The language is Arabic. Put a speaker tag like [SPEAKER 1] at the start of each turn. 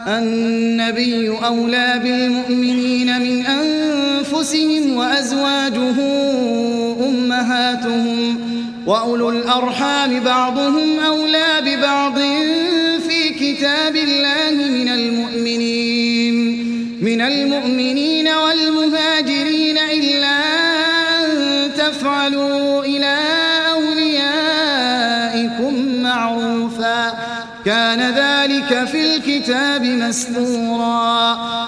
[SPEAKER 1] النبي أولى بالمؤمنين من أنفسهم وأزواجه أمهاتهم وأولو الأرحام بعضهم أولى ببعض في كتاب الله من المؤمنين والمهاجرين إلا أن تفعلوا إلى أوليائكم معروفا كان ذلك في الكتاب مسطورا